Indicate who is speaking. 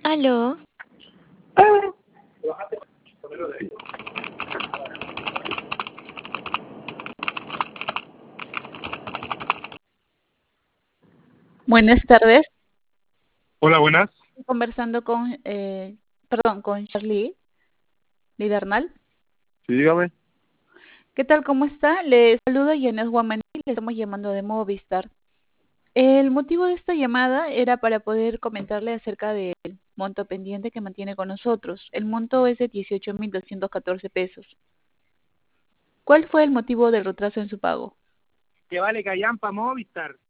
Speaker 1: Aló.
Speaker 2: Buenas tardes.
Speaker 3: Hola, buenas.
Speaker 2: Estoy conversando con Charlie Lidernal.
Speaker 3: Sí, dígame.
Speaker 2: ¿Qué tal? ¿Cómo está? Le saluda Yanes Guamaní, le estamos llamando de Movistar. El motivo de esta llamada era para poder comentarle acerca del monto pendiente que mantiene con nosotros. El monto es de 18.214 pesos. ¿Cuál fue el motivo del retraso en su pago?
Speaker 3: Que vale callampa Movistar.